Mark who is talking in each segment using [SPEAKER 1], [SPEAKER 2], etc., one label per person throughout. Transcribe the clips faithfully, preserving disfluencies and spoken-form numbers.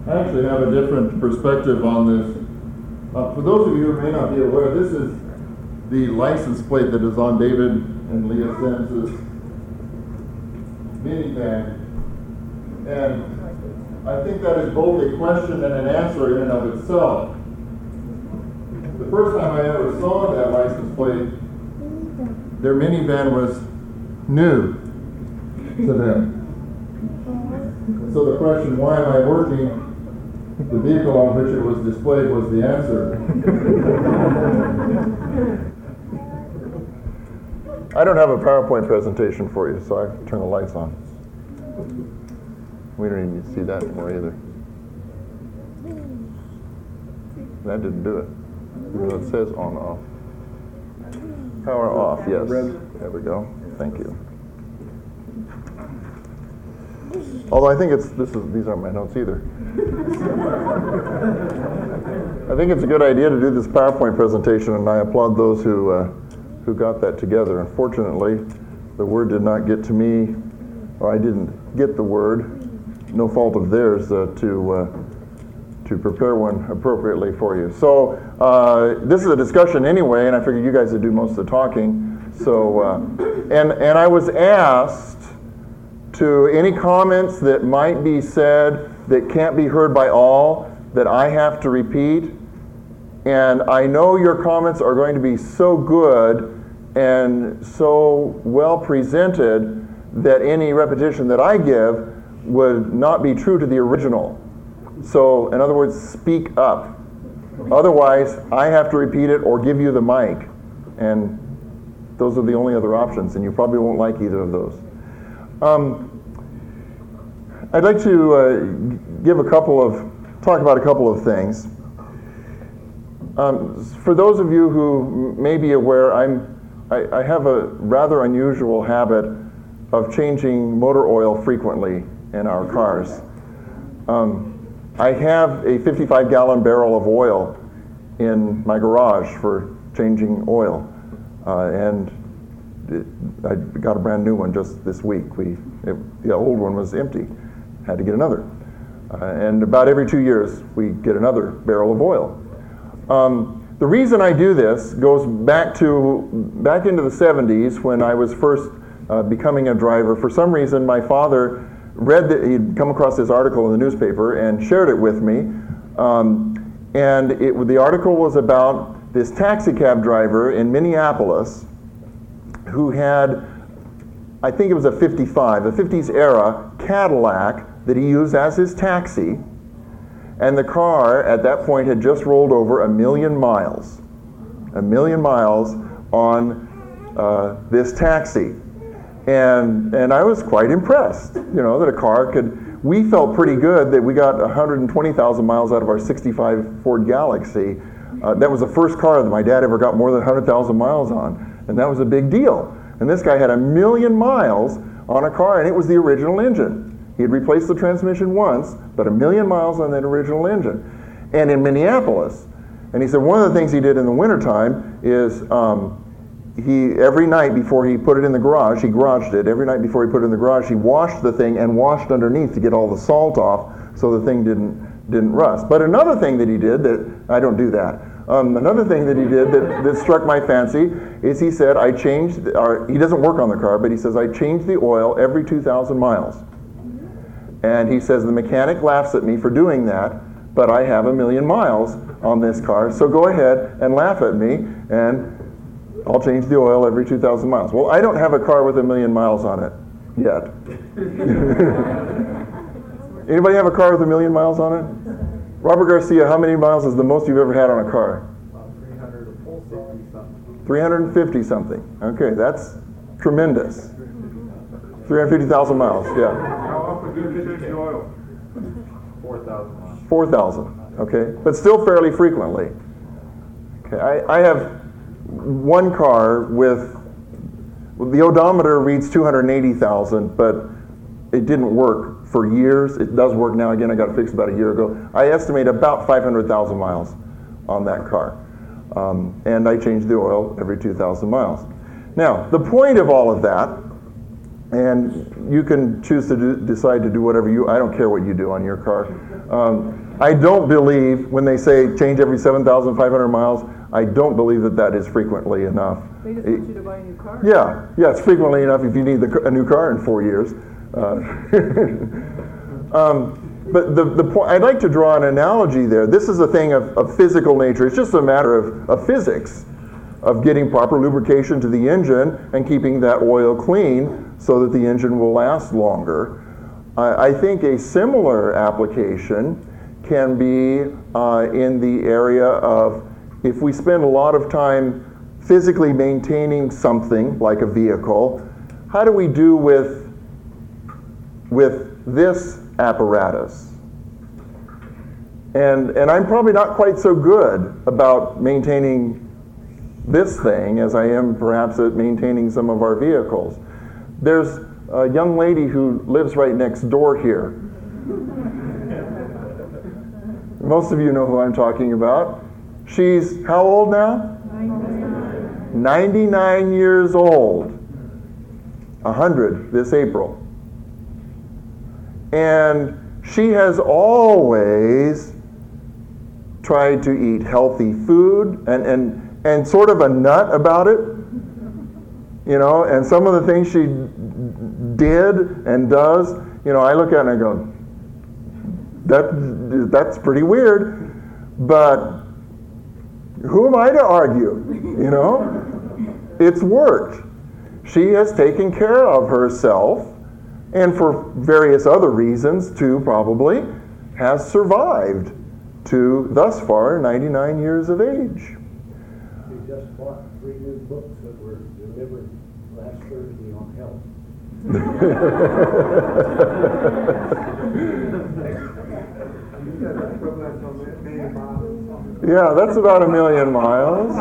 [SPEAKER 1] I actually have a different perspective on this. Uh, for those of you who may not be aware, this is the license plate that is on David and Leah Sims' minivan. And I think that is both a question and an answer in and of itself. The first time I ever saw that license plate, their minivan was new to them. So the question, why am I working? The vehicle on which it was displayed was the answer. I don't have a PowerPoint presentation for you, so I turn the lights on. We don't even need to see that anymore either. That didn't do it. Even though it says on off. Power off, yes. There we go. Thank you. Although I think it's this is these aren't my notes either. I think it's a good idea to do this PowerPoint presentation, and I applaud those who uh, who got that together. Unfortunately, the word did not get to me, or I didn't get the word. No fault of theirs uh, to uh, to prepare one appropriately for you. So uh, this is a discussion anyway, and I figured you guys would do most of the talking. So uh, and and I was asked to any comments that might be said that can't be heard by all, that I have to repeat. And I know your comments are going to be so good and so well presented that any repetition that I give would not be true to the original. So, in other words, speak up. Otherwise, I have to repeat it or give you the mic. And those are the only other options, and you probably won't like either of those. Um, I'd like to uh, give a couple of, talk about a couple of things. Um, for those of you who may be aware, I'm, I, I have a rather unusual habit of changing motor oil frequently in our cars. Um, I have a fifty-five gallon barrel of oil in my garage for changing oil, uh, and it, I got a brand new one just this week. We, it, the old one was empty, had to get another. Uh, and about every two years, we get another barrel of oil. Um, the reason I do this goes back to back into the seventies when I was first uh, becoming a driver. For some reason, my father read that he'd come across this article in the newspaper and shared it with me. Um, and it, the article was about this taxi cab driver in Minneapolis who had, I think it was a fifty-five, a fifties era Cadillac that he used as his taxi. And the car at that point had just rolled over a million miles, a million miles on uh, this taxi. And and I was quite impressed, you know, that a car could, we felt pretty good that we got one hundred twenty thousand miles out of our sixty-five Ford Galaxy. Uh, that was the first car that my dad ever got more than one hundred thousand miles on, and that was a big deal. And this guy had a million miles on a car, and it was the original engine. He had replaced the transmission once, but a million miles on that original engine. And in Minneapolis, and he said one of the things he did in the wintertime is um, he, every night before he put it in the garage, he garaged it, every night before he put it in the garage, he washed the thing and washed underneath to get all the salt off so the thing didn't, didn't rust. But another thing that he did that, I don't do that, um, another thing that he did that, that struck my fancy is he said, I changed, or he doesn't work on the car, but he says, I change the oil every two thousand miles. And he says, the mechanic laughs at me for doing that, but I have a million miles on this car, so go ahead and laugh at me, and I'll change the oil every two thousand miles. Well, I don't have a car with a million miles on it yet. Anybody have a car with a million miles on it? Robert Garcia, how many miles is the most you've ever had on a car?
[SPEAKER 2] About three hundred fifty something.
[SPEAKER 1] three hundred fifty something. Okay, that's tremendous. three hundred fifty thousand miles, yeah.
[SPEAKER 2] How often do you change the oil? four thousand miles.
[SPEAKER 1] four thousand, okay, but still fairly frequently. Okay, I, I have one car with, the odometer reads two hundred eighty thousand, but it didn't work for years. It does work now. Again, I got it fixed about a year ago. I estimate about five hundred thousand miles on that car. Um, and I change the oil every two thousand miles. Now, the point of all of that and you can choose to do, decide to do whatever you, I don't care what you do on your car. Um, I don't believe, when they say change every seven thousand five hundred miles, I don't believe that that is frequently enough.
[SPEAKER 3] They just want you to buy a new car.
[SPEAKER 1] Yeah, yeah, it's frequently enough if you need the, a new car in four years. Uh, um, but the, the point, I'd like to draw an analogy there. This is a thing of, of physical nature. It's just a matter of, of physics, of getting proper lubrication to the engine and keeping that oil clean so that the engine will last longer. Uh, I think a similar application can be uh, in the area of, if we spend a lot of time physically maintaining something like a vehicle, how do we do with, with this apparatus? And, and I'm probably not quite so good about maintaining this thing as I am perhaps at maintaining some of our vehicles. There's a young lady who lives right next door here. Most of you know who I'm talking about. She's how old now? ninety-nine. ninety-nine years old. one hundred this April. And she has always tried to eat healthy food and, and, and sort of a nut about it. You know, and some of the things she did and does, you know, I look at it and I go, that, that's pretty weird, but who am I to argue? You know, it's worked. She has taken care of herself, and for various other reasons too, probably, has survived to thus far ninety-nine years of age.
[SPEAKER 4] She just bought three new books that were delivered last Thursday on health.
[SPEAKER 1] Yeah, that's about a million miles.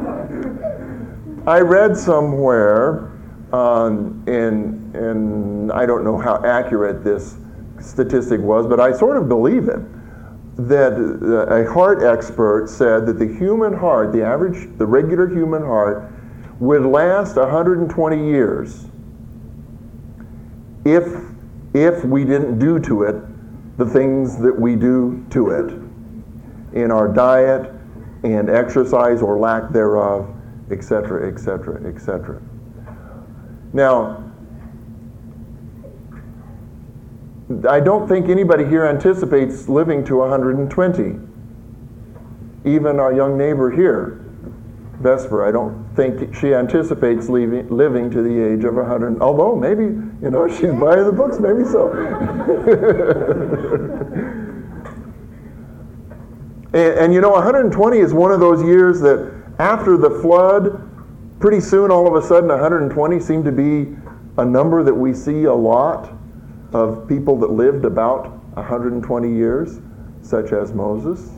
[SPEAKER 1] I read somewhere, um, in, in, I don't know how accurate this statistic was, but I sort of believe it, that a heart expert said that the human heart, the average, the regular human heart, would last one hundred twenty years if, if we didn't do to it the things that we do to it in our diet and exercise or lack thereof, et cetera, et cetera, et cetera. Now, I don't think anybody here anticipates living to one hundred twenty. Even our young neighbor here, Vesper, I don't think she anticipates leaving, living to the age of one hundred, although maybe, you know, she's buying the books, maybe so. and, and you know, one hundred twenty is one of those years that after the flood, pretty soon all of a sudden one hundred twenty seemed to be a number that we see a lot of people that lived about one hundred twenty years, such as Moses.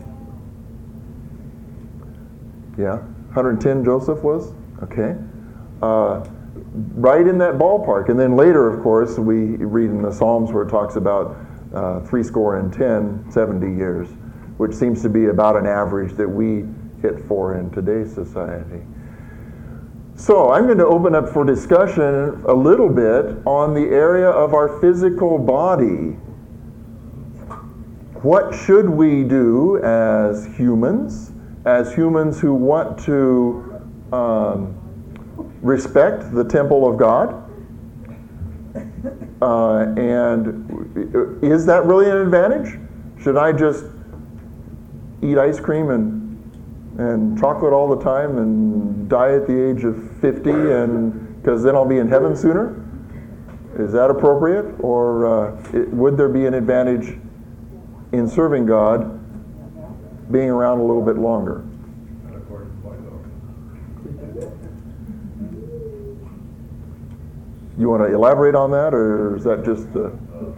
[SPEAKER 1] Yeah, one hundred ten Joseph was, okay. Uh, right in that ballpark. And then later, of course, we read in the Psalms where it talks about uh, three score and ten, seventy years, which seems to be about an average that we hit for in today's society. So I'm going to open up for discussion a little bit on the area of our physical body. What should we do as humans, as humans who want to um, respect the temple of God? Uh, and is that really an advantage? Should I just eat ice cream and and chocolate all the time and die at the age of fifty, and because then I'll be in heaven sooner? Is that appropriate? Or uh, it, would there be an advantage in serving God being around a little bit longer? You want to elaborate on that, or is that just uh...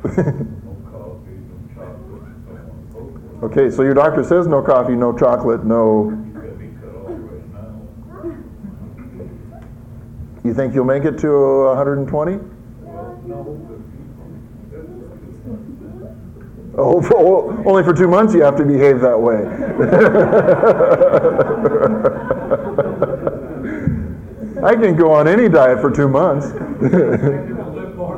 [SPEAKER 1] Okay, so your doctor says no coffee, no chocolate, no. You think you'll make it to one hundred twenty? Oh, for, only for two months you have to behave that way. I can go on any diet for two months.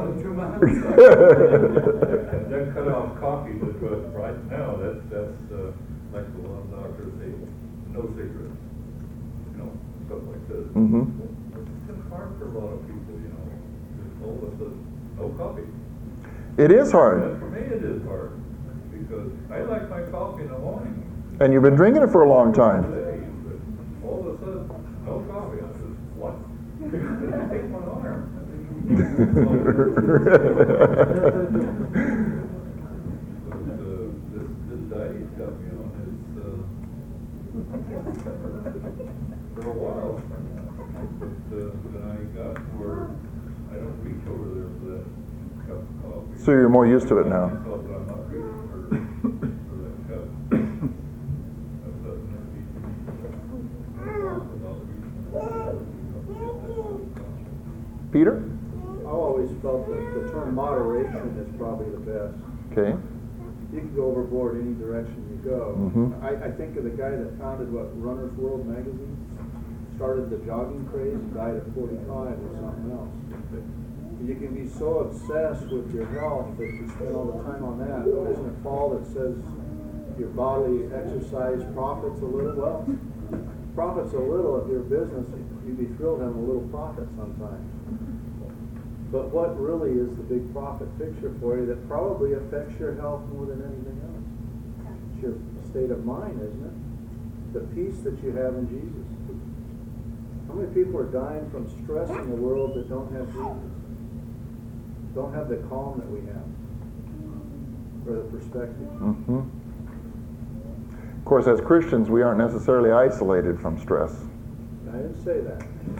[SPEAKER 3] And then cut off coffee, but right now, that's, that's, uh, like the one doctor say, no cigarettes, you know, stuff like this.
[SPEAKER 1] Mm-hmm.
[SPEAKER 3] It's kind of hard for a lot of people, you know, just all of a sudden, no coffee.
[SPEAKER 1] It is hard.
[SPEAKER 3] And for me, it is hard, because I like my coffee in the morning.
[SPEAKER 1] And you've been drinking it for a long time.
[SPEAKER 3] Today, but all of a sudden, no coffee. I said, what? Take my arm. But, uh, this, this diet got me on is, uh, for a while. But, uh, then I got where I don't reach over there for that cup of coffee.
[SPEAKER 1] So you're more used to it now.
[SPEAKER 3] I myself that I'm not reaching for, for that cup. That doesn't have to be about reaching for it.
[SPEAKER 1] Peter?
[SPEAKER 5] I always felt that the term moderation is probably the best.
[SPEAKER 1] Okay.
[SPEAKER 5] You can go overboard any direction you go.
[SPEAKER 1] Mhm.
[SPEAKER 5] I, I think of the guy that founded what Runner's World magazine, started the jogging craze, and died at forty-five or something else. You can be so obsessed with your health that you spend all the time on that. Isn't it Paul that says your bodily exercise profits a little? Well, profits a little of your business. You'd be thrilled having a little profit sometimes. But what really is the big profit picture for you that probably affects your health more than anything else? It's your state of mind, isn't it? The peace that you have in Jesus. How many people are dying from stress in the world that don't have Jesus? Don't have the calm that we have, or the perspective.
[SPEAKER 1] Mm-hmm. Of course, as Christians, we aren't necessarily isolated from stress.
[SPEAKER 5] I didn't say that.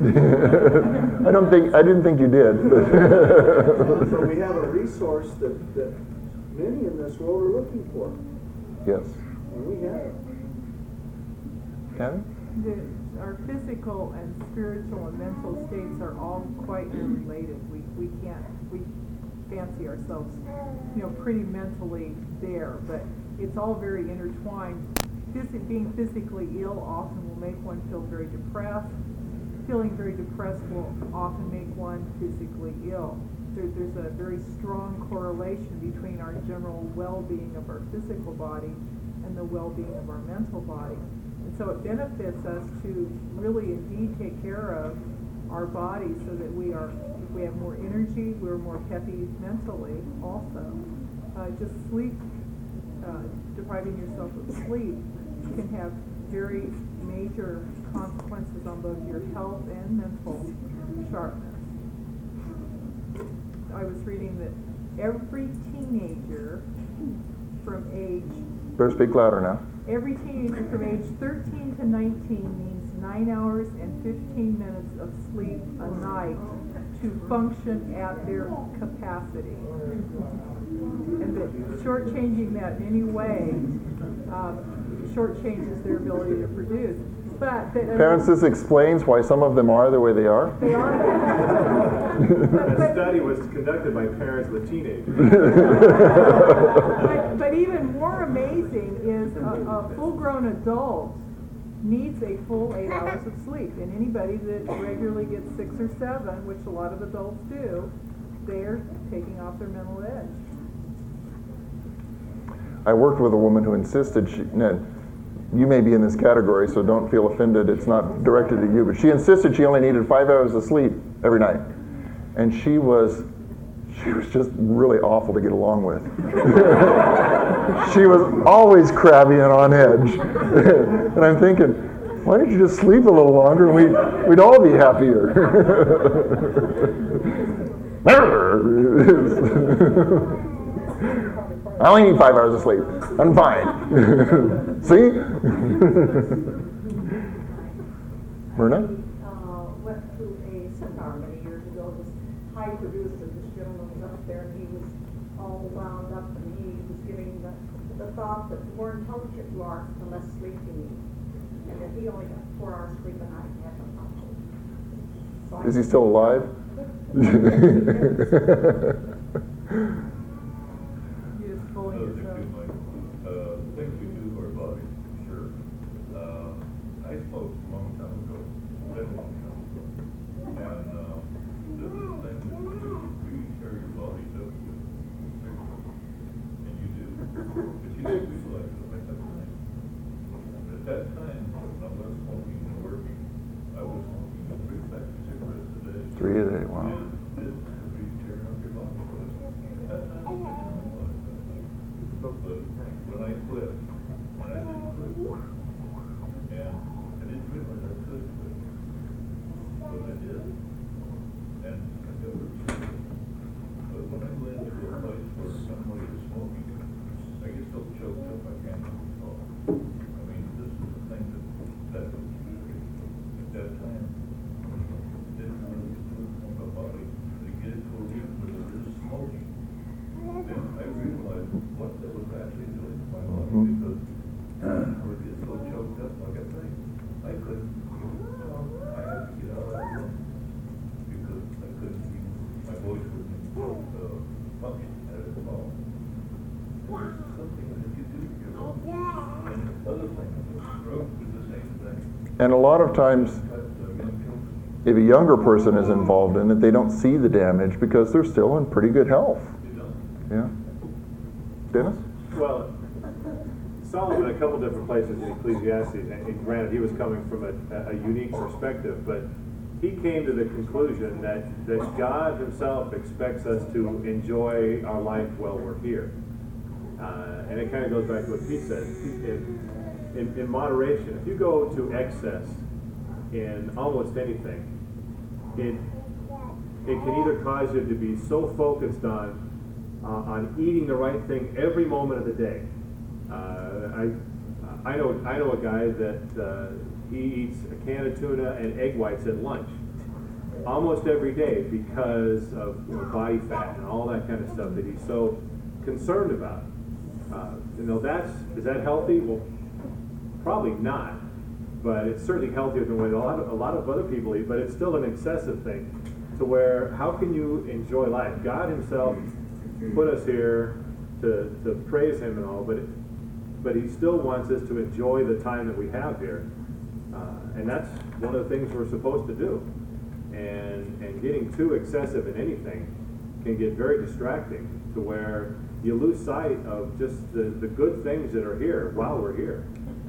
[SPEAKER 1] I don't think I didn't think you did.
[SPEAKER 5] So we have a resource that, that many in this world are looking for,
[SPEAKER 1] Yes.
[SPEAKER 5] and we have it.
[SPEAKER 1] Kathy?
[SPEAKER 6] The, our physical and spiritual and mental states are all quite interrelated. We we can't we fancy ourselves, you know, pretty mentally there, but it's all very intertwined. Physi- being physically ill often will make one feel very depressed. Feeling very depressed will often make one physically ill. There, there's a very strong correlation between our general well-being of our physical body and the well-being of our mental body. And so it benefits us to really indeed take care of our bodies so that we are, if we have more energy, we're more peppy mentally also. Uh, just sleep, uh, depriving yourself of sleep can have very major consequences on both your health and mental sharpness. I was reading that every teenager from age
[SPEAKER 1] Better speak louder now.
[SPEAKER 6] Every teenager from age thirteen to nineteen needs nine hours and fifteen minutes of sleep a night to function at their capacity. And that shortchanging that in any way um, shortchanges their ability to produce. But that, uh,
[SPEAKER 1] Parents, this explains why some of them are the way they are.
[SPEAKER 6] they are. but,
[SPEAKER 2] That study was conducted by parents with teenagers.
[SPEAKER 6] but, but even more amazing is a, a full-grown adult needs a full eight hours of sleep. And anybody that regularly gets six or seven, which a lot of adults do, they're taking off their mental edge.
[SPEAKER 1] I worked with a woman who insisted she, no, you may be in this category, so don't feel offended. It's not directed at you, but she insisted she only needed five hours of sleep every night, and she was, she was just really awful to get along with. She was always crabby and on edge, and I'm thinking, why don't you just sleep a little longer, and we'd we'd all be happier. I only need five hours of sleep. I'm fine. See? Myrna?
[SPEAKER 7] Uh, went to a seminar many years ago. This high producer, this gentleman was up there, and he was all wound up, and he was giving the, the thought that the more intelligent you are, the less sleep you need, and that he only got four hours sleep a night. Had no problem. So I
[SPEAKER 1] Is he still alive?
[SPEAKER 6] You just bully
[SPEAKER 3] Another thing
[SPEAKER 6] yourself.
[SPEAKER 3] too, Mike, uh, things we do to our bodies, sure. Uh, I smoked a long time ago, very long time ago. And, uh, this is the thing that you do, we tear your bodies up But you didn't realize it at that time. At that time, when I was smoking and working, I was smoking three packs of cigarettes a day.
[SPEAKER 1] Three a day, wow.
[SPEAKER 3] And this would be tearing up your body. But at that time, I didn't realize that. But when I quit, when I did quit, and I didn't realize I could quit, but I did. And I never changed. But when I went to a place where somebody is smoking, I get so choked up I can't even talk. I mean, this is the thing that, that was at that time, didn't really do it for my body. To get it to a region where there is smoking, then I realized what that was actually doing to my body,
[SPEAKER 1] Mhm.
[SPEAKER 3] because I would get so choked up, like I say, I couldn't even talk. I had to get out of that room because I couldn't even, my voice wouldn't uh, function at all. There's something that you do to your body. And other things, drugs do the same thing.
[SPEAKER 1] And a lot of times,
[SPEAKER 3] But, uh, young children,
[SPEAKER 1] if a younger person is involved in it, they don't see the damage because they're still in pretty good health.
[SPEAKER 3] you know,
[SPEAKER 1] Yeah. Dennis?
[SPEAKER 2] Well, Solomon, a couple different places in Ecclesiastes, and granted, he was coming from a, a unique perspective, but he came to the conclusion that, that God himself expects us to enjoy our life while we're here. Uh, and it kind of goes back to what Pete said. In, in, in moderation, if you go to excess in almost anything, it, it can either cause you to be so focused on uh, on eating the right thing every moment of the day. Uh, I I know I know a guy that uh, he eats a can of tuna and egg whites at lunch almost every day because of, you know, body fat and all that kind of stuff that he's so concerned about. Uh, you know, that's is that healthy? Well, probably not, but it's certainly healthier than what a lot of a lot of other people eat. But it's still an excessive thing, to where how can you enjoy life? God himself put us here to, to praise him and all, but it, but he still wants us to enjoy the time that we have here, uh, and that's one of the things we're supposed to do. And and getting too excessive in anything can get very distracting, to where you lose sight of just the, the good things that are here while we're here.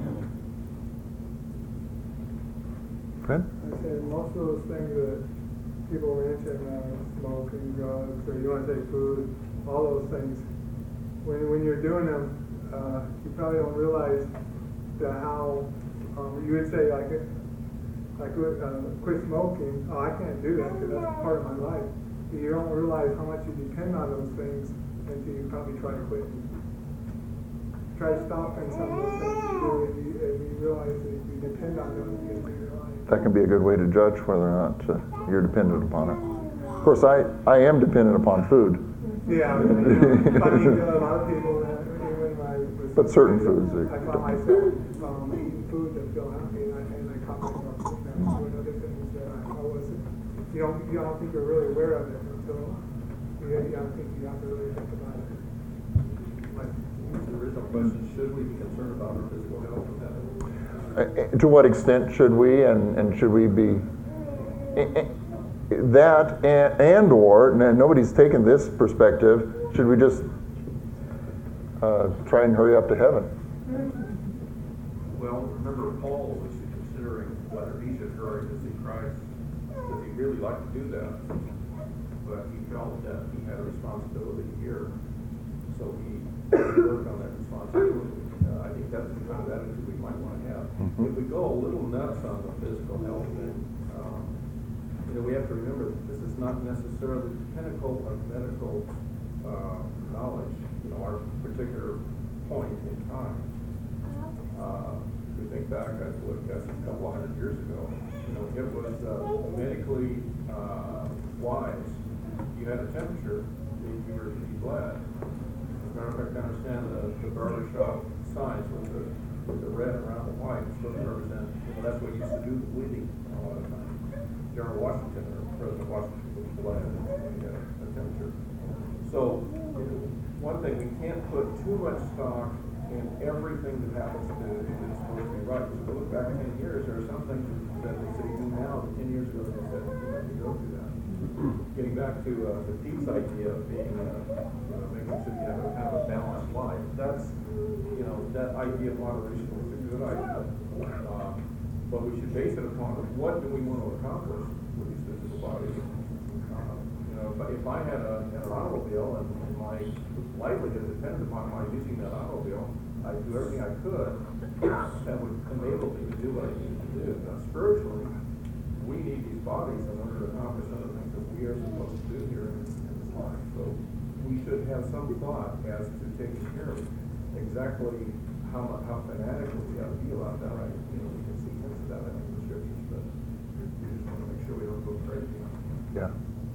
[SPEAKER 1] Fred?
[SPEAKER 8] I say most of those things that people mention, uh, smoking, drugs, or you want to take food, all those things, when when you're doing them, uh, you probably don't realize the how, um, you would say like, like uh, quit smoking, oh I can't do that because that's part of my life. But you don't realize how much you depend on those things until you probably try to quit. Try stopping some of those things you do, and you, and you realize that you depend on them to get through your life.
[SPEAKER 1] That can be a good way to judge whether or not uh, you're dependent upon it. Of course, I, I am dependent upon food.
[SPEAKER 8] Yeah, I mean, you know, finding a lot of people that when I was.
[SPEAKER 1] But certain foods are-
[SPEAKER 8] I found myself um, eating food that feel happy, and I, and I caught myself doing that. Doing other things that I, I wasn't. You don't, you don't think you're really aware of it until you, you don't think you have to really think about it. Like,
[SPEAKER 9] The original question, should we be concerned about our physical health and that?
[SPEAKER 1] Uh, To what extent should we, and, and should we be eh, eh, that and, and or and nobody's taken this perspective, should we just uh, try and hurry up to heaven?
[SPEAKER 9] Well, remember Paul was considering whether he should hurry to see Christ, because he really liked to do that, but he felt that he had a responsibility here, so he worked on that responsibility. Uh, I think that's the kind of attitude we might want to have.
[SPEAKER 1] Mhm.
[SPEAKER 9] If we go a little nuts on the physical health thing, um, you know, we have to remember that this is not necessarily the pinnacle of medical uh, knowledge, you know, our particular point in time. Uh, if we think back, I look, that's a couple hundred years ago, you know, it was uh, medically uh, wise. You had a temperature, you you were to be bled. As a matter of fact, I understand the, the barbershop signs with the, with the red around the white, supposed to represent, you know, that's what used to do the bleeding a lot of times. General Washington, or President Washington, was bled when he had a, a temperature. So, one thing, we can't put too much stock in everything that happens to, that's supposed to be right. If we look back ten years, there are some things that they say do now that ten years ago they said you have to go through that. Getting back to uh, the Pete's idea of being, uh, uh, making sure you have a, have a balanced life, that's idea of moderation is a good idea. Uh, but we should base it upon what do we want to accomplish with these physical bodies. Uh, you know, if I, if I had, a, had an automobile and, and my livelihood depended upon my using that automobile, I'd do everything I could that would enable me to do what I need to do. Now, spiritually, we need these bodies in order to accomplish other things that we are supposed to do here in, in this life. So we should have some thought as to taking care of exactly how mu- how fanatical we ought to be about that. I, you know, we can see hints of that in the scriptures, but we just want to make sure we don't go crazy.
[SPEAKER 1] Yeah.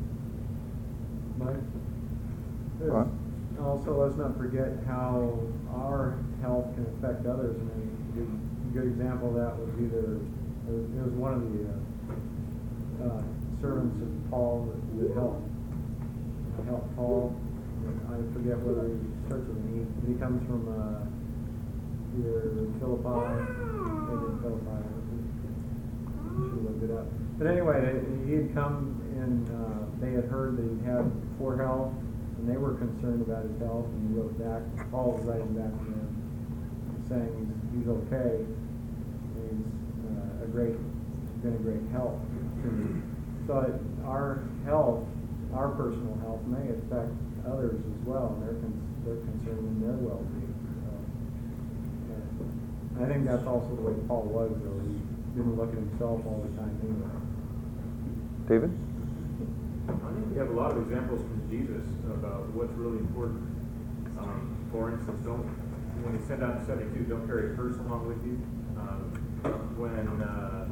[SPEAKER 10] Mike?
[SPEAKER 1] Ron?
[SPEAKER 10] Also, let's not forget how our health can affect others. I mean, a good, a good example of that would be the, it was, it was one of the uh, uh, servants of Paul that, that helped, uh, helped Paul. I forget whether he starts with an E. He comes from uh, either Philippi, maybe Philippi. I should have looked it up. But anyway, he had come and uh, they had heard that he had poor health, and they were concerned about his health, and he wrote back, Paul was writing back to them, saying he's, he's okay, he's uh, a great, been a great help to me. So it, our health, our personal health may affect others as well, and they're, con- they're concerned in their well-being. So, yeah. I think that's also the way Paul was, though. He didn't look at himself all the time anyway.
[SPEAKER 1] David?
[SPEAKER 2] I think we have a lot of examples from Jesus about what's really important. Um, for instance, don't when you send out to seventy-two, don't carry a purse along with you. Um, when uh,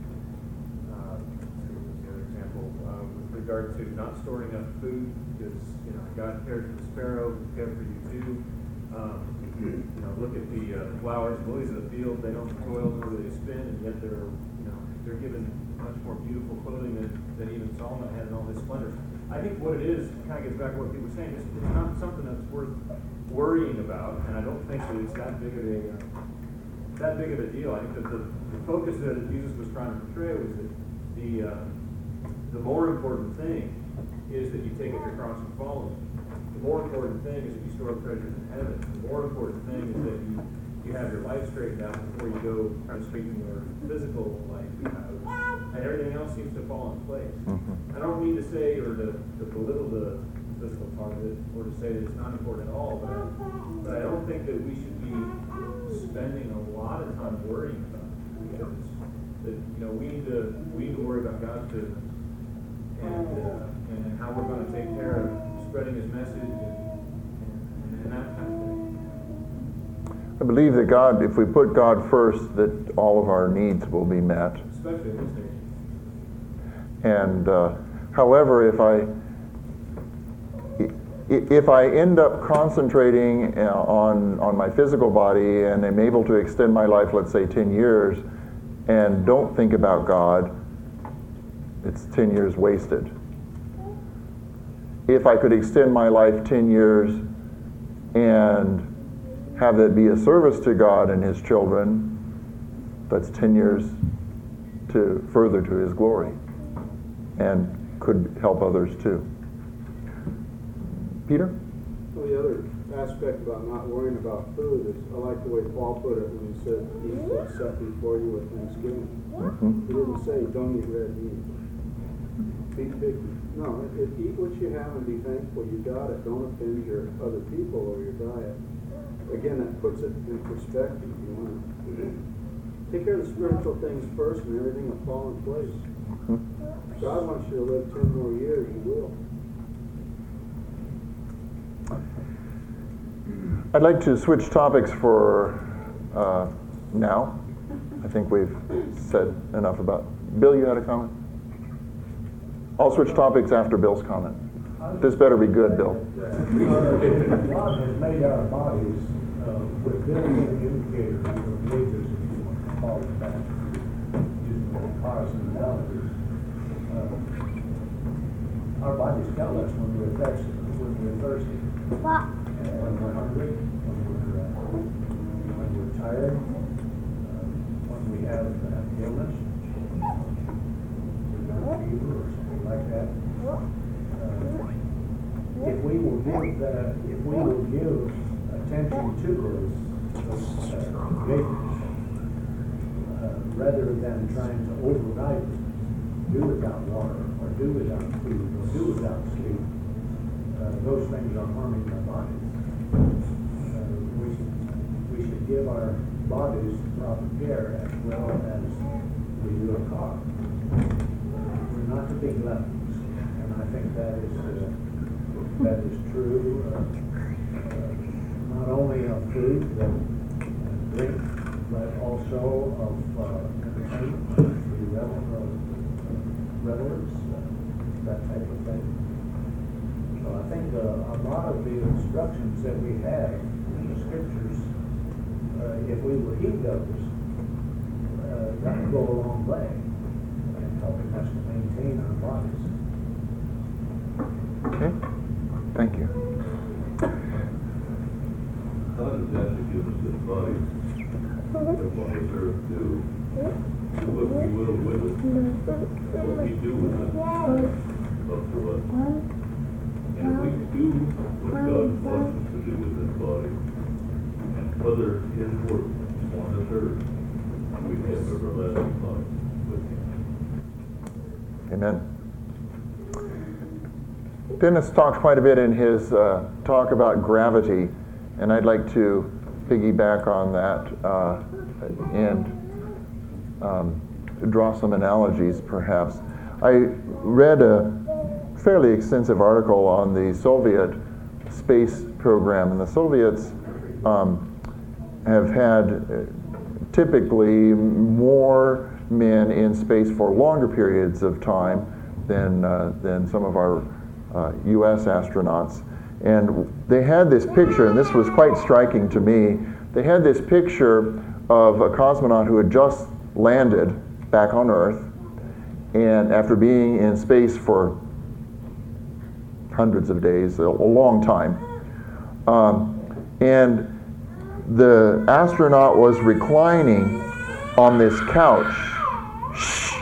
[SPEAKER 2] uh, let's see, what's the other example? Uh, with regard to not storing up food, because you know God cares for the sparrow, He cares for you too. Um, you know, look at the uh, flowers, lilies of the field. They don't toil nor do they spin, and yet they're you know they're given much more beautiful clothing than, than even Solomon had in all his splendor. I think what it is kind of gets back to what people were saying. It's, it's not something that's worth worrying about, and I don't think that it's that big of a uh, that big of a deal. I think that the, the focus that Jesus was trying to portray was that the uh, the more important thing is that you take up your cross and follow Him. The more important thing is that you store up treasures in heaven. The more important thing is that you you have your life straightened out before you go try to straighten your physical life out. And everything else seems to fall in place. Mm-hmm. I don't mean to say or to, to belittle the physical part of it or to say that it's not important at all, but, but I don't think that we should be spending a lot of time worrying about it, because that, you know, we need to we need to worry about God's business and uh, and how we're going to take care of spreading His message and, and, and that kind of thing.
[SPEAKER 1] I believe that God, if we put God first, that all of our needs will be met.
[SPEAKER 2] Especially in this day.
[SPEAKER 1] And uh, however, if I if I end up concentrating on on my physical body and am able to extend my life, let's say ten years, and don't think about God, it's ten years wasted. If I could extend my life ten years and have that be a service to God and His children, that's ten years to further to His glory, and could help others too. Peter?
[SPEAKER 5] Well, the other aspect about not worrying about food is, I like the way Paul put it when he said, eat what's set before you with thanksgiving. Mm-hmm. He didn't say, don't eat red meat. Eat picky. No, if, if eat what you have and be thankful you got it. Don't offend your other people or your diet. Again, that puts it in perspective. You want to take care of the spiritual things first, and everything will fall in place. Mm-hmm. God wants you to live ten more years. You will.
[SPEAKER 1] I'd like to switch topics for uh, now. I think we've said enough about. Bill, you had a comment? I'll switch topics after Bill's comment. This better be good, Bill.
[SPEAKER 4] God has made our bodies uh, with built-in indicators of gauges, call it that, using cars and analogies. Uh, our bodies tell us when we're thirsty, when we're thirsty, and when we're hungry, when we're uh, when we're tired, uh, when we have uh, illness, we've got a fever or something like that. Uh, if we will give uh, if we will give attention to those uh, vapors, uh, rather than trying to override it, do without water, or do without food, or do without sleep. Uh, those things are harming our bodies. Uh, we, should, we should give our bodies proper care as well as we do a car. We're not the big lemmings, and I think that is uh, that is true. Uh, uh, not only of food but and drink, but also of uh, entertainment, the revel, uh, revelers, uh, that type of thing. So I think uh, a lot of the instructions that we have in the scriptures, uh, if we would heed those, uh, that would go a long way in helping us to maintain our bodies.
[SPEAKER 1] Okay, thank you.
[SPEAKER 3] God has actually given us this body that what we serve do. Do what we will with it. And what we do with it. Up to us. And if we do what God wants us to do with this body and further His work on this earth, we have everlasting life with Him.
[SPEAKER 1] Amen. Dennis talked quite a bit in his uh, talk about gravity, and I'd like to piggyback on that uh, and um, draw some analogies, perhaps. I read a fairly extensive article on the Soviet space program, and the Soviets um, have had uh, typically more men in space for longer periods of time than uh, than some of our uh, U S astronauts. And they had this picture, and this was quite striking to me. They had this picture of a cosmonaut who had just landed back on Earth, and after being in space for hundreds of days, a, a long time. Um, and the astronaut was reclining on this couch. Shh.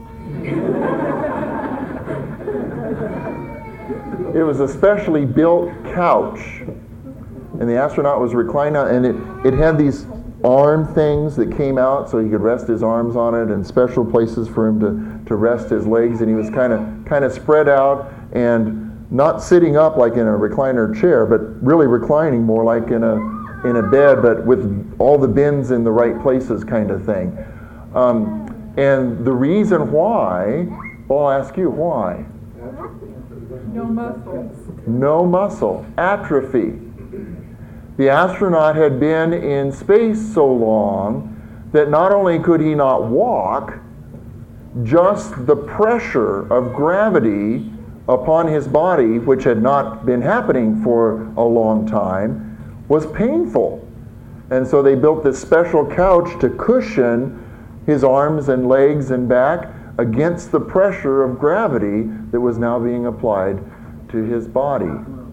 [SPEAKER 1] It was a specially built couch, and the astronaut was reclining on, and it, it had these arm things that came out so he could rest his arms on it, and special places for him to, to rest his legs, and he was kind of kind of spread out and not sitting up like in a recliner chair, but really reclining more like in a in a bed, but with all the bins in the right places kind of thing. Um, and the reason why, well, I'll ask you, why?
[SPEAKER 6] No muscles.
[SPEAKER 1] No muscle. Atrophy. The astronaut had been in space so long that not only could he not walk, just the pressure of gravity upon his body, which had not been happening for a long time, was painful. And so they built this special couch to cushion his arms and legs and back against the pressure of gravity that was now being applied to his body.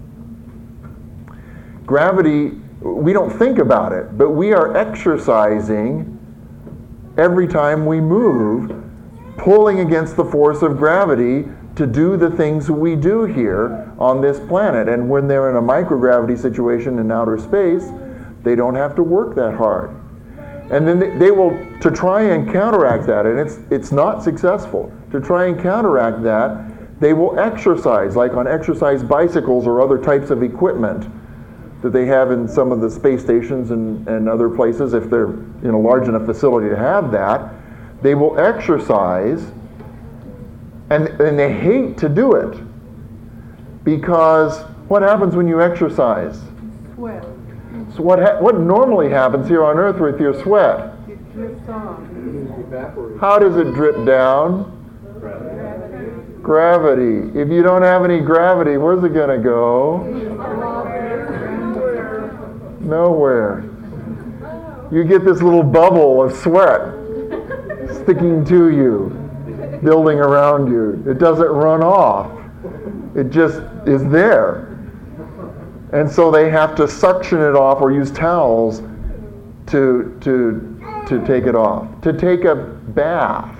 [SPEAKER 1] Gravity, we don't think about it, but we are exercising every time we move, pulling against the force of gravity to do the things we do here on this planet. And when they're in a microgravity situation in outer space, they don't have to work that hard. And then they, they will, to try and counteract that, and it's it's not successful, to try and counteract that, they will exercise, like on exercise bicycles or other types of equipment that they have in some of the space stations and, and other places, if they're in a large enough facility to have that. They will exercise, and, and they hate to do it, because what happens when you exercise?
[SPEAKER 6] Sweat.
[SPEAKER 1] So what ha- what normally happens here on Earth with your sweat?
[SPEAKER 6] It drips off.
[SPEAKER 1] How does it drip down?
[SPEAKER 6] Gravity.
[SPEAKER 1] Gravity. If you don't have any gravity, where's it going to go? Nowhere. You get this little bubble of sweat sticking to you, building around you. It doesn't run off. It just is there. And so they have to suction it off or use towels to to to take it off. To take a bath.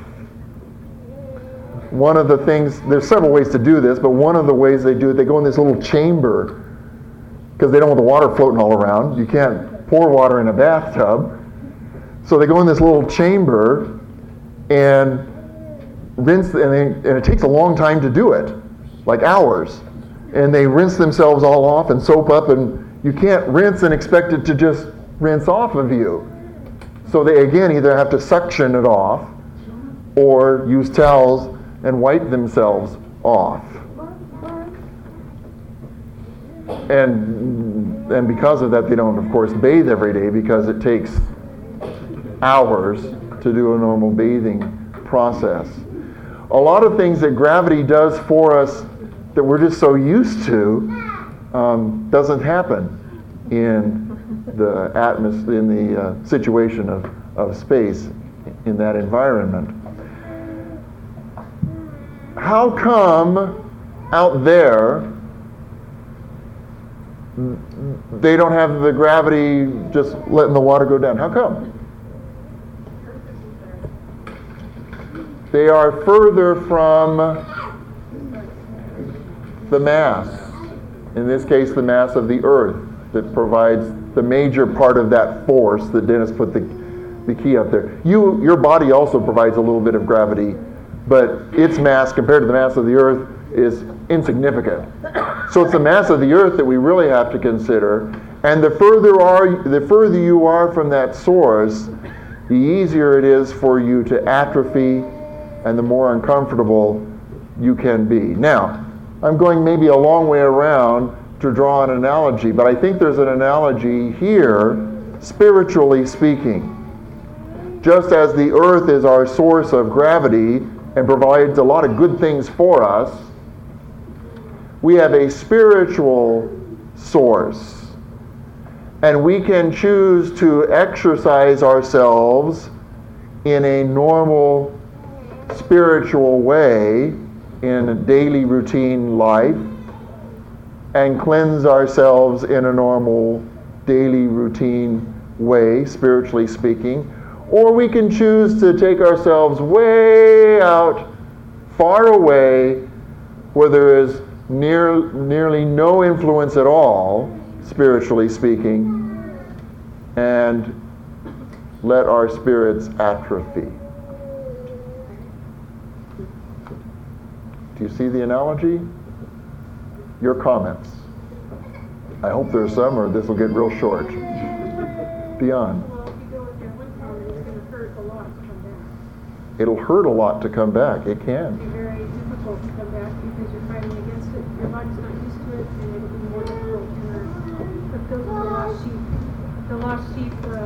[SPEAKER 1] One of the things, there's several ways to do this, but one of the ways they do it, they go in this little chamber, because they don't want the water floating all around. You can't pour water in a bathtub. So they go in this little chamber and rinse, and, they, and it takes a long time to do it, like hours. And they rinse themselves all off and soap up, and you can't rinse and expect it to just rinse off of you. So they, again, either have to suction it off or use towels and wipe themselves off. And, and because of that, they don't, of course, bathe every day because it takes hours to do a normal bathing process. A lot of things that gravity does for us that we're just so used to um, doesn't happen in the atmosphere, in the uh, situation of, of space, in that environment. How come out there they don't have the gravity just letting the water go down? How come? They are further from the mass, in this case the mass of the earth, that provides the major part of that force that Dennis put the, the key up there. You, your body also provides a little bit of gravity, but its mass compared to the mass of the earth is insignificant. So it's the mass of the earth that we really have to consider, and the further are the further you are from that source, the easier it is for you to atrophy and the more uncomfortable you can be. Now, I'm going maybe a long way around to draw an analogy, but I think there's an analogy here, spiritually speaking. Just as the earth is our source of gravity and provides a lot of good things for us, we have a spiritual source. And we can choose to exercise ourselves in a normal spiritual way in a daily routine life and cleanse ourselves in a normal daily routine way, spiritually speaking. Or we can choose to take ourselves way out, far away, where there is near, nearly no influence at all, spiritually speaking, and let our spirits atrophy. Do you see the analogy? Your comments. I hope there's some, or this will get real short. Beyond.
[SPEAKER 11] Well, if you go with that one comment, it's going to hurt a lot to come back.
[SPEAKER 1] It'll hurt a lot to come back. It
[SPEAKER 11] It'll
[SPEAKER 1] can.
[SPEAKER 11] be very difficult to come back because you're fighting against it. Your body's not used to it, and it'll be more difficult to learn. But those are the lost sheep. The lost sheep uh,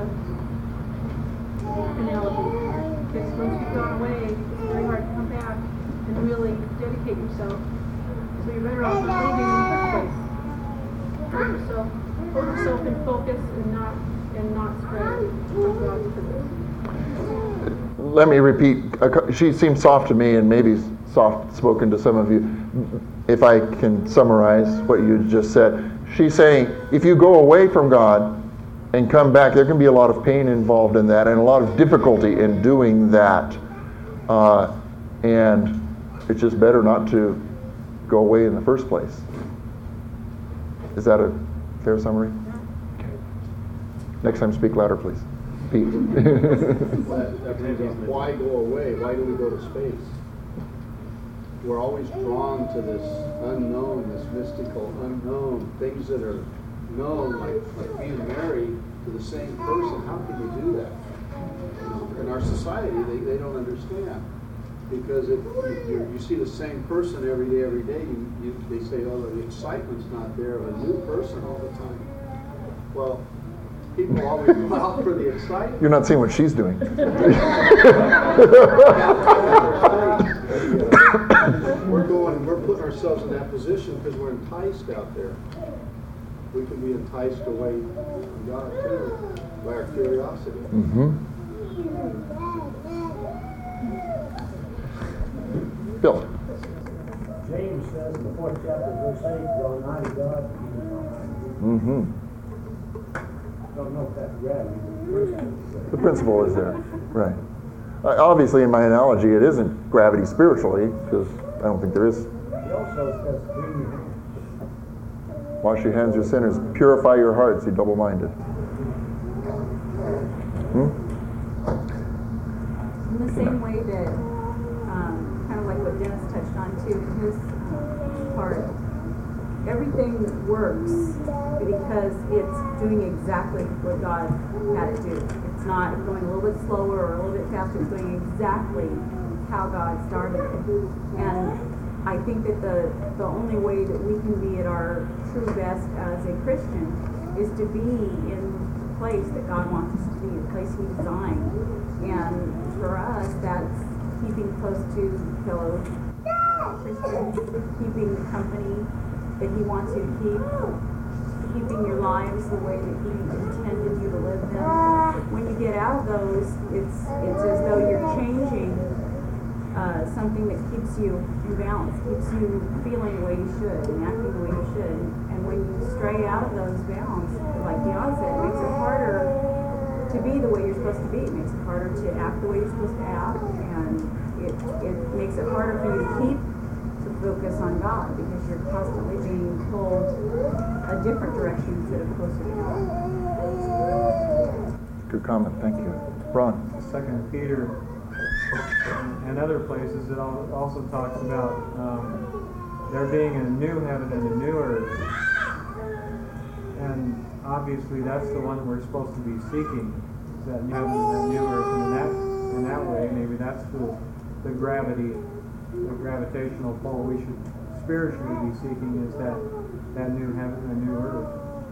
[SPEAKER 11] analogy. Because once you've gone away, it's very hard to come back and really dedicate yourself. So you're better off not leaving in the first place. Hold yourself, hold yourself in focus and not and not spread from God's purpose.
[SPEAKER 1] Let me repeat. She seems soft to me and maybe soft spoken to some of you. If I can summarize what you just said. She's saying if you go away from God and come back, there can be a lot of pain involved in that and a lot of difficulty in doing that. Uh, and it's just better not to go away in the first place. Is that a fair summary? Okay. Next time, speak louder, please. Pete.
[SPEAKER 5] that, that brings up, why go away? Why do we go to space? We're always drawn to this unknown, this mystical unknown, things that are known, like, like being married to the same person. How can you do that? You know, in our society, they, they don't understand. Because if you, you see the same person every day, every day, you, you, they say, oh, the excitement's not there of a new person all the time. Well, people always go out for the excitement.
[SPEAKER 1] You're not seeing what she's doing.
[SPEAKER 5] We're going, we're putting ourselves in that position because we're enticed out there. We can be enticed away from God too by our curiosity.
[SPEAKER 1] Mm-hmm. Bill.
[SPEAKER 4] James says in the fourth chapter, verse eight, draw nigh to God, and he will draw nigh to you.
[SPEAKER 1] Mm-hmm.
[SPEAKER 4] Don't know if that's gravity, but the principle.
[SPEAKER 1] The principle is there, right. Uh, obviously, in my analogy, it isn't gravity spiritually, because I don't think there is.
[SPEAKER 4] He also says, clean your hands.
[SPEAKER 1] Wash your hands, you sinners. Purify your hearts, you double-minded. Hmm?
[SPEAKER 12] In the same way that, um, kind of like what Dennis touched on too, in his um, part, everything works because it's doing exactly what God had it do. It's not going a little bit slower or a little bit faster. It's doing exactly how God started it. And I think that the, the only way that we can be at our true best as a Christian is to be in the place that God wants us to be, the place He designed. And for us, that's keeping close to fellow Christians, keeping the company that He wants you to keep, keeping your lives the way that He intended you to live them. When you get out of those, it's it's as though you're changing uh, something that keeps you in balance, keeps you feeling the way you should and acting the way you should. And when you stray out of those bounds, like Dion said, it makes it harder to be the way you're supposed to be. It makes it harder to act the way you're supposed to act, and it it makes it harder for you to keep to focus on God because you're constantly being pulled a different direction instead of closer to God.
[SPEAKER 1] Good comment, thank you. Ron?
[SPEAKER 10] Second Peter and other places, it also talks about um, there being a new heaven and a new earth. And obviously that's the one we're supposed to be seeking, is that new heaven and that new earth. And in that, in that way, maybe that's the, the gravity, the gravitational pull we should spiritually be seeking, is that, that new heaven and new earth.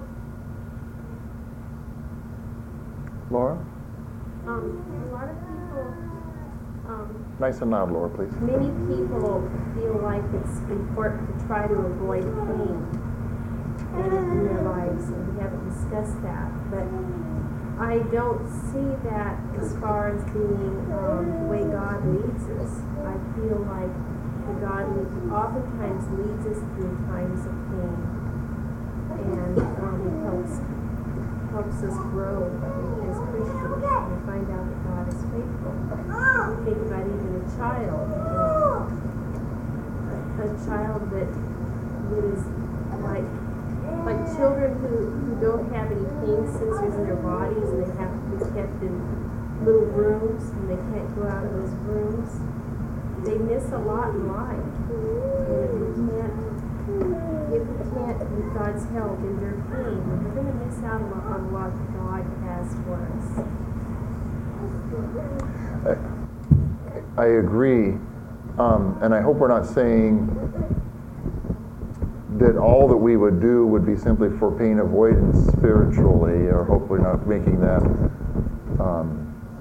[SPEAKER 1] Laura?
[SPEAKER 11] Um, a lot of people, um,
[SPEAKER 1] Nice and loud, Laura, please.
[SPEAKER 11] many people feel like it's important to try to avoid pain in, in their lives, and we haven't discussed that. But I don't see that as far as being um, the way God leads us. I feel like the God oftentimes leads us through times of pain, and um, He helps helps us grow as Christians and find out that God is faithful. Think about even a child, um, a, a child that that is like like children who, who don't have any pain sensors in their bodies, and they have to be kept in little rooms, and they can't go out of those rooms. They miss a lot in life. And if we can't, if we can't, with God's help, endure pain, we're going to miss out on what God has for us.
[SPEAKER 1] I, I agree, um, and I hope we're not saying that all that we would do would be simply for pain avoidance spiritually, or hope we're not making that um,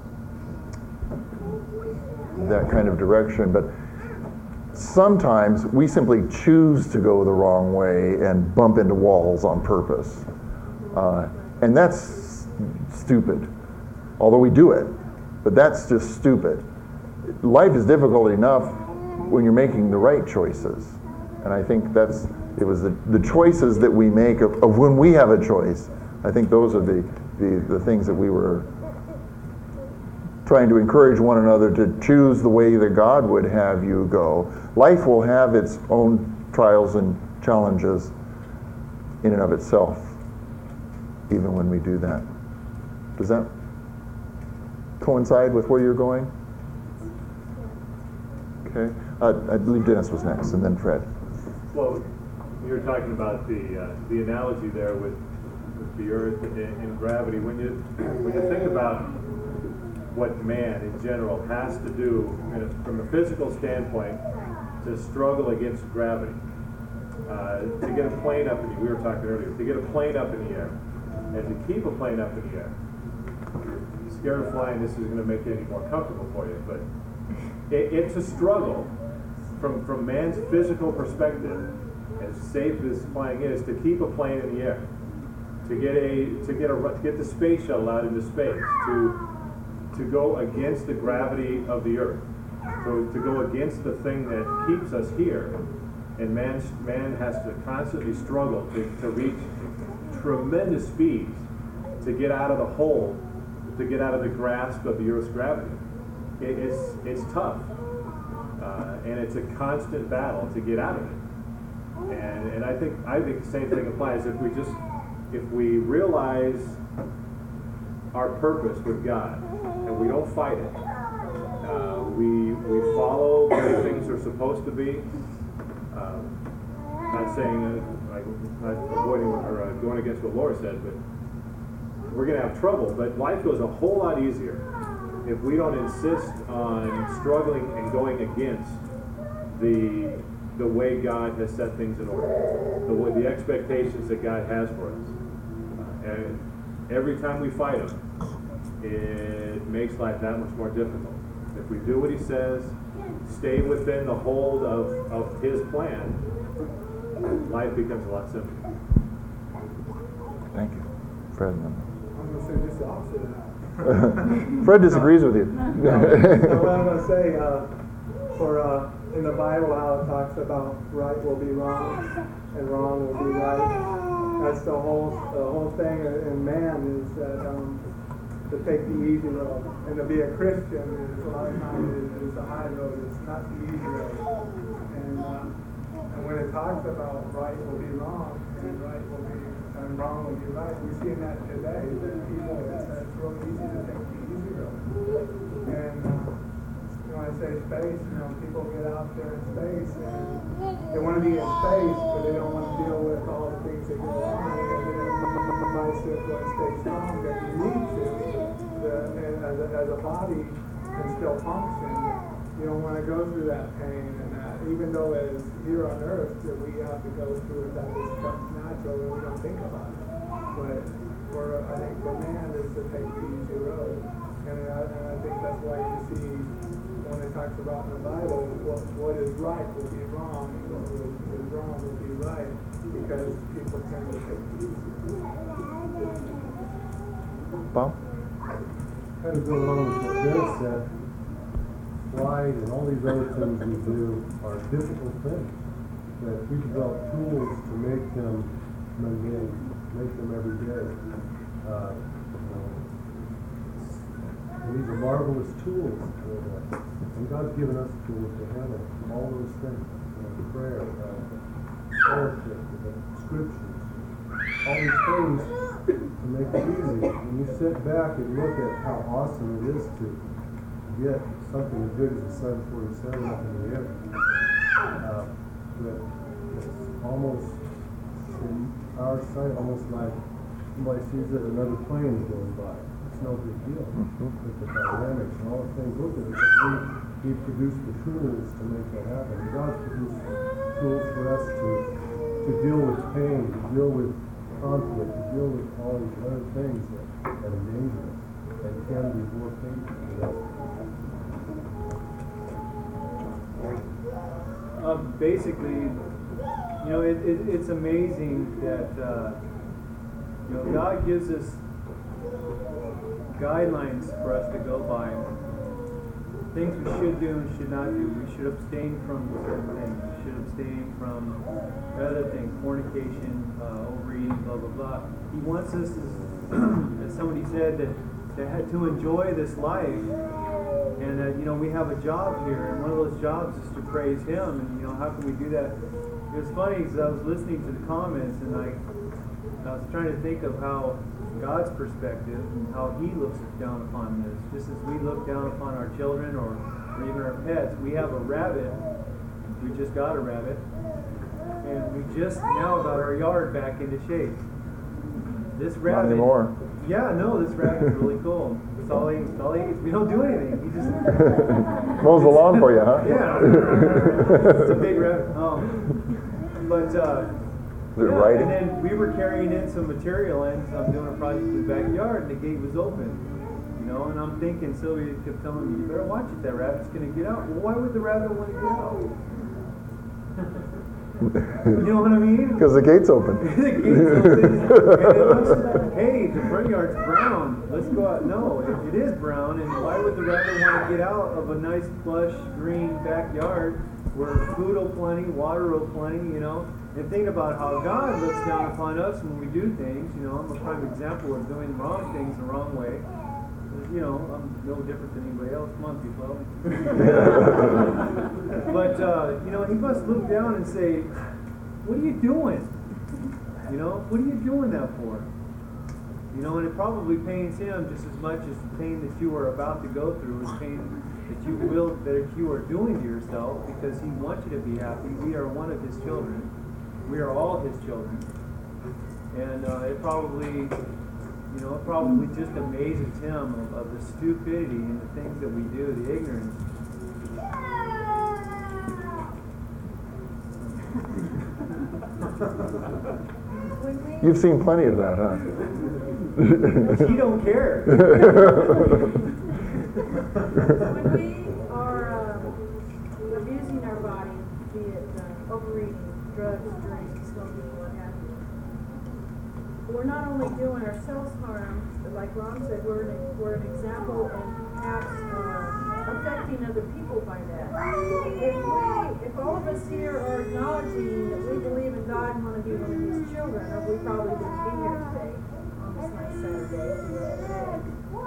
[SPEAKER 1] that kind of direction. But sometimes we simply choose to go the wrong way and bump into walls on purpose, uh, and that's stupid. Although we do it, but that's just stupid. Life is difficult enough when you're making the right choices, and I think that's it was the, the choices that we make of, of when we have a choice. I think those are the, the, the things that we were trying to encourage one another to choose the way that God would have you go. Life will have its own trials and challenges in and of itself, even when we do that. Does that coincide with where you're going? Okay. Uh, I believe Dennis was next, and then Fred.
[SPEAKER 2] Well, you were talking about the uh, the analogy there with, with the earth and, and gravity. When you when you think about what man in general has to do in a, from a physical standpoint to struggle against gravity, uh, to get a plane up in the, we were talking earlier, to get a plane up in the air, and to keep a plane up in the air. If you're scared of flying, this is going to make it any more comfortable for you, but it, it's a struggle from from man's physical perspective. As safe as flying is, to keep a plane in the air, to get a to get a to get the space shuttle out into space, to to go against the gravity of the earth, so to go against the thing that keeps us here, and man man has to constantly struggle to, to reach tremendous speeds to get out of the hole, to get out of the grasp of the earth's gravity. It, it's it's tough, uh, and it's a constant battle to get out of it. And, and I think I think the same thing applies. If we just if we realize our purpose with God, and we don't fight it. Uh, we we follow the way things are supposed to be. Uh, not saying uh, like not avoiding or uh, going against what Laura said, but we're going to have trouble. But life goes a whole lot easier if we don't insist on struggling and going against the the way God has set things in order, the way, the expectations that God has for us. Uh, and every time we fight them, it makes life that much more difficult. If we do what He says, stay within the hold of, of His plan, life becomes a lot simpler.
[SPEAKER 1] Thank you. Fred.
[SPEAKER 8] I'm going to say just the opposite of that.
[SPEAKER 1] Fred disagrees with you.
[SPEAKER 8] No, what I'm going to say, uh, for uh, in the Bible, how it talks about right will be wrong and wrong will be right. That's the whole the whole thing in man is that um, to take the easy road, and to be a Christian is a lot of times is, is the high road. It's not the easy road. And uh, and when it talks about right will be wrong and right will be and wrong will be right, we see that today. That people, it's, it's real easy to take the easy road. And uh, when I say space, you know, people get out there in space and they want to be in space, but they don't want to deal with all the things that go on. And then bicycle and stay strong that you need to, the, and as, a, as a body can still function. You don't want to go through that pain and that, even though as here on earth that we have to go through it, that is natural and we don't think about it. But for, I think for man is to take the easy road. And I, and I think that's why you see when it talks about in the Bible, what, what is right will be wrong, and what is wrong will be right, because people tend to take the easy road.
[SPEAKER 1] Bob?
[SPEAKER 10] Kind of go along with what Bill said. Flight and all these other things we do are difficult things. That we develop tools to make them mundane, make them every day. Uh, And these are marvelous tools. Uh, and God's given us tools to handle all those things. Uh, prayer, uh, fellowship, uh, scriptures, all these things to make it easy. When you sit back and look at how awesome it is to get something as good as a seven forty-seven up in the air, uh, that it's almost, in our sight, almost like somebody sees that another plane is going by. No big deal with the dynamics and all the things with it. We, we produce the tools to make that happen. And God produced tools for us to to deal with pain, to deal with conflict, to deal with all these other things that, that are dangerous and can be more painful for us.
[SPEAKER 13] Uh, basically, you know, it, it, it's amazing that uh, you know God gives us guidelines for us to go by. Things we should do and should not do. We should abstain from certain things. We should abstain from other things, fornication, uh, overeating, blah, blah, blah. He wants us, as, as somebody said, that to, have, to enjoy this life. And, uh, you know, we have a job here, and one of those jobs is to praise Him. And, you know, how can we do that? It was funny because I was listening to the comments, and I, I was trying to think of how God's perspective and how He looks down upon this. Just as we look down upon our children or, or even our pets. We have a rabbit. We just got a rabbit. And we just now got our yard back into shape. This rabbit...
[SPEAKER 1] Not anymore.
[SPEAKER 13] Yeah, no, this rabbit's really cool. It's all he, it's all he eats. We don't do anything. He just...
[SPEAKER 1] mows the lawn for you, huh?
[SPEAKER 13] Yeah. It's a big rabbit. Um, but... Uh,
[SPEAKER 1] Is it
[SPEAKER 13] yeah,
[SPEAKER 1] writing?
[SPEAKER 13] and then we were carrying in some material in, so I'm doing a project in the backyard, and the gate was open. You know, and I'm thinking, Sylvia kept telling me, you better watch it, that rabbit's going to get out. Well, why would the rabbit want to get out? You know what I mean?
[SPEAKER 1] Because the gate's open.
[SPEAKER 13] The gate's open, and it looks like, hey, the front yard's brown. Let's go out. No, it, it is brown, and why would the rabbit want to get out of a nice, plush, green backyard where food will plenty, water will plenty, you know? And think about how God looks down upon us when we do things. You know, I'm a prime example of doing wrong things the wrong way. You know, I'm no different than anybody else. Come on, people. But, uh, you know, He must look down and say, what are you doing? You know, what are you doing that for? You know, and it probably pains him just as much as the pain that you are about to go through is pain that you will, that you are doing to yourself, because he wants you to be happy. We are one of his children. We are all his children. And uh, it probably, you know, it probably just amazes him of, of the stupidity and the things that we do, the ignorance.
[SPEAKER 1] You've seen plenty of that, huh?
[SPEAKER 13] He don't care.
[SPEAKER 11] When we are uh, abusing our body, be it uh, overeating, drugs, drinks, smoking, what have you, we're not only doing ourselves harm, but like Ron said, we're an, we're an example and perhaps uh, affecting other people by that. If we, if all of us here are acknowledging that we believe in God and want to be one of His children, or we probably wouldn't be here today on this nice Saturday.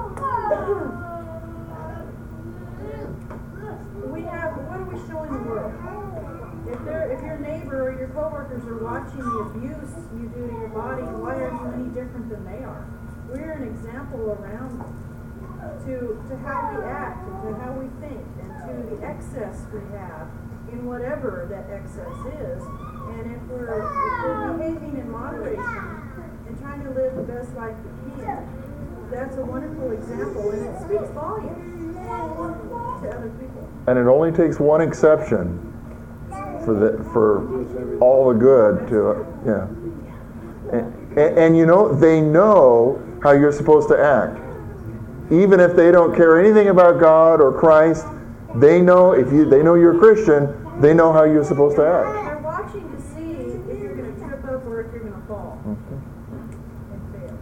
[SPEAKER 11] We have, what are we showing the world? If they're, if your neighbor or your coworkers are watching the abuse you do to your body, why are you any different than they are? We're an example around to to how we act and to how we think and to the excess we have in whatever that excess is. And if we're, if we're behaving in moderation and trying to live the best life we can, that's a wonderful example, and it speaks volumes to other people.
[SPEAKER 1] And it only takes one exception for the for all the good to uh, yeah. And, and, and you know, they know how you're supposed to act. Even if they don't care anything about God or Christ, they know if you they know you're a Christian, they know how you're supposed to act.
[SPEAKER 11] They're watching to see if you're going to trip up or if you're going to fall
[SPEAKER 1] Okay.
[SPEAKER 11] and fail.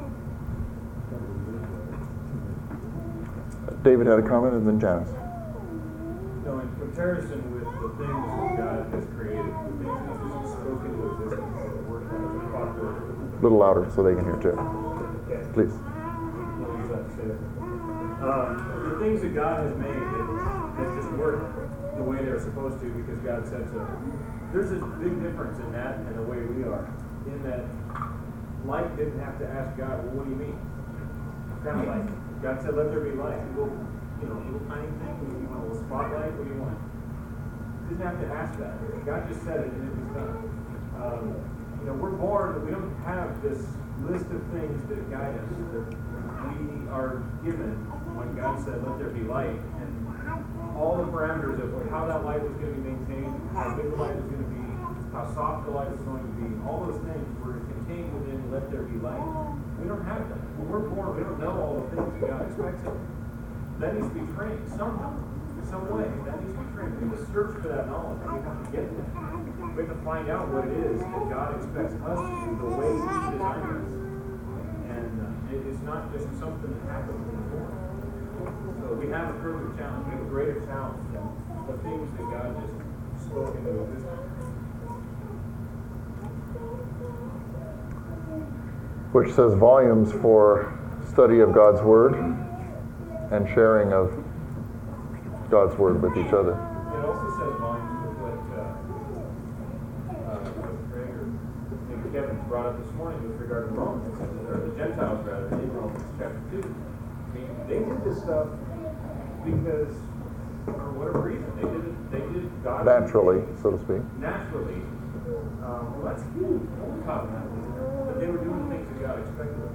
[SPEAKER 1] David had a comment, and then Janice.
[SPEAKER 2] No, in comparison with the things that God has created, the things that He's just spoken into existence, the word of the proper.
[SPEAKER 1] A little louder so they can hear too.
[SPEAKER 2] Okay.
[SPEAKER 1] Please.
[SPEAKER 2] Um, the things that God has made that, that just work the way they're supposed to because God said so. There's a big difference in that and the way we are. In that light didn't have to ask God, well, what do you mean? Kind of like God said, let there be light. Well, you know, a little tiny thing. You want a little spotlight? What do you want? Didn't have to ask that. God just said it and it was done. Um, you know, we're born. We don't have this list of things that guide us. That we are given when God said, let there be light, and all the parameters of how that light was going to be maintained, how big the light was going to be, how soft the light was going to be, all those things were contained within let there be light. We don't have that. When we're born, we don't know all the things that God expects of us. That needs to be trained somehow, in some way. That needs to be trained. We have to search for that knowledge. We have to get there. We have to find out what it is that God expects us to do the way He designed us. And uh, it is not just something that happens when we're born. So we have a further challenge. We have a greater challenge than the things that God just spoke into existence.
[SPEAKER 1] Which says volumes for study of God's Word and sharing of God's Word with each other.
[SPEAKER 2] It also says volumes with what, uh, uh, what Craig or maybe Kevin brought up this morning with regard to Romans, or the Gentiles rather, in Romans chapter two. I mean, they did this stuff because, for whatever reason, they did it, they did God
[SPEAKER 1] Naturally, so to speak.
[SPEAKER 2] Naturally. Um, well, that's huge. Old covenant. But they were doing things that God expected of them.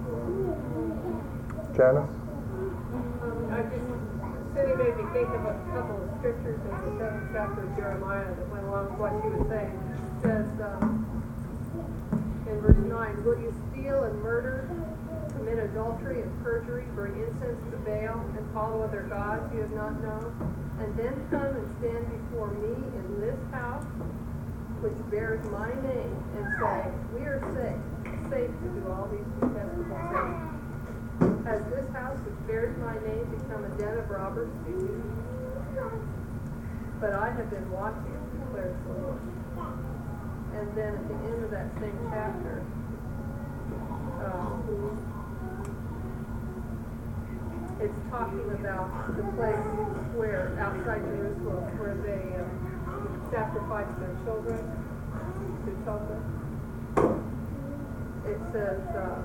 [SPEAKER 1] Janice?
[SPEAKER 11] Um, I just, Cindy made me think of a couple of scriptures in the seventh chapter of Jeremiah that went along with what she was saying. It says, um, in verse nine, will you steal and murder, commit adultery and perjury, burn incense to Baal, and follow other gods you have not known, and then come and stand before me in this house, which bears my name, and say, we are safe, safe to do all these detestable things. Has this house which bears my name become a den of robbers to you? But I have been watching, declares the Lord. And then at the end of that same chapter, um, it's talking about the place where, outside Jerusalem, where they um, sacrificed their children to Tophet. it says, uh,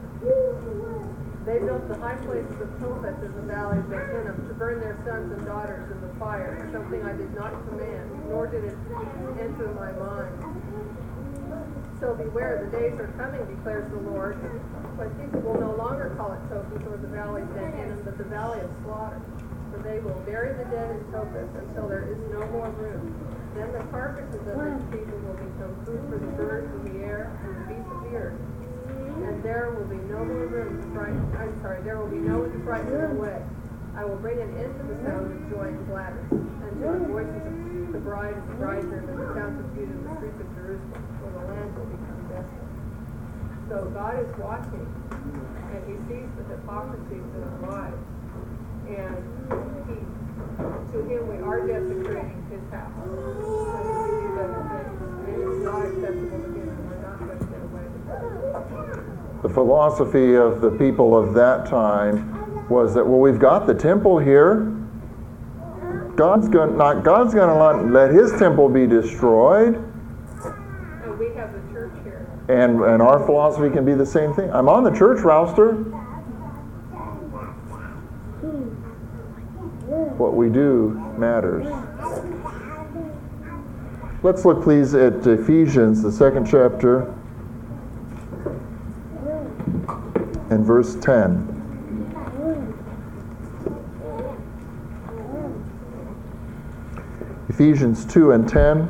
[SPEAKER 11] they built the high places of Topheth in the valley of Ben-Hinnom to burn their sons and daughters in the fire, something I did not command, nor did it enter my mind. So beware, the days are coming, declares the Lord, when people will no longer call it Topheth or the valley of Ben-Hinnom, but the valley of slaughter. For they will bury the dead in Topheth until there is no more room. Then the carcasses of these people will become food for the birds of the air and the beasts of the earth. And there will be no more room to frighten, I'm sorry, there will be no one to frighten them away. I will bring an end to the sound of joy and gladness, and to the voices of the bride and the bridegroom in the towns of Judah and the streets of Jerusalem, for the land will become desolate. So God is watching, and He sees the hypocrisies in our lives. And He, to Him we are desecrating His house. And we do these other things. And it's not acceptable to Him, and we're not going to get away with that.
[SPEAKER 1] The philosophy of the people of that time was that, well, we've got the temple here. God's going not God's going to let His temple be destroyed.
[SPEAKER 11] And we have the church here.
[SPEAKER 1] And and our philosophy can be the same thing. I'm on the church roster. What we do matters. Let's look, please, at Ephesians, the second chapter, and verse ten. Ephesians two and ten.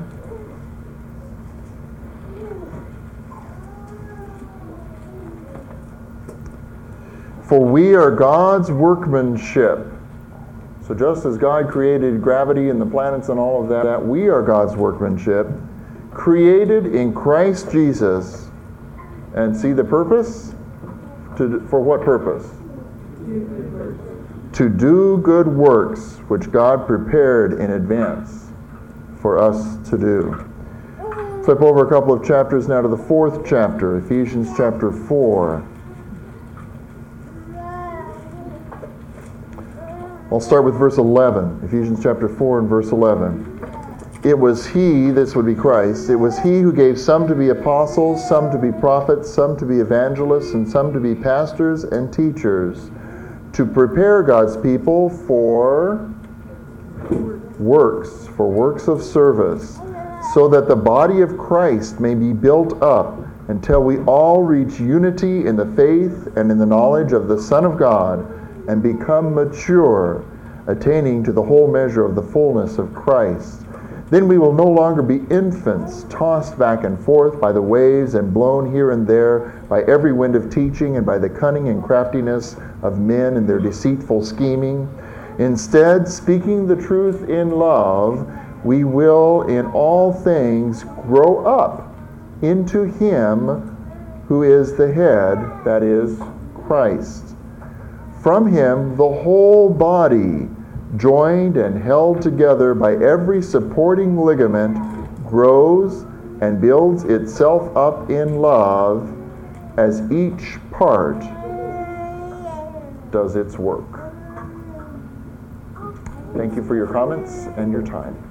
[SPEAKER 1] For we are God's workmanship. So just as God created gravity and the planets and all of that, that we are God's workmanship, created in Christ Jesus. And see the purpose? To, for what purpose? To do good works, which God prepared in advance for us to do. Flip over a couple of chapters now to the fourth chapter, Ephesians chapter four. I'll start with verse eleven, Ephesians chapter four and verse eleven. It was He, this would be Christ, it was He who gave some to be apostles, some to be prophets, some to be evangelists, and some to be pastors and teachers, to prepare God's people for works, for works of service, so that the body of Christ may be built up until we all reach unity in the faith and in the knowledge of the Son of God, and become mature, attaining to the whole measure of the fullness of Christ. Then we will no longer be infants, tossed back and forth by the waves and blown here and there by every wind of teaching and by the cunning and craftiness of men and their deceitful scheming. Instead, speaking the truth in love, we will in all things grow up into Him who is the head, that is, Christ. From Him, the whole body, joined and held together by every supporting ligament, grows and builds itself up in love as each part does its work. Thank you for your comments and your time.